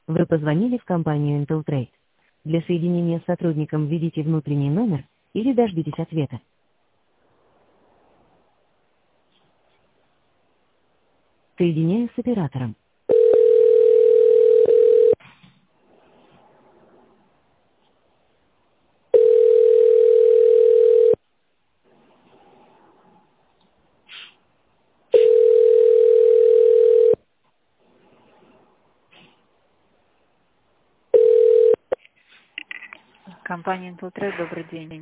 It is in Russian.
Вы позвонили в компанию Intel Trade. Для соединения с сотрудником введите внутренний номер или дождитесь ответа. Соединяю с оператором. Компания Intel Trade, добрый день.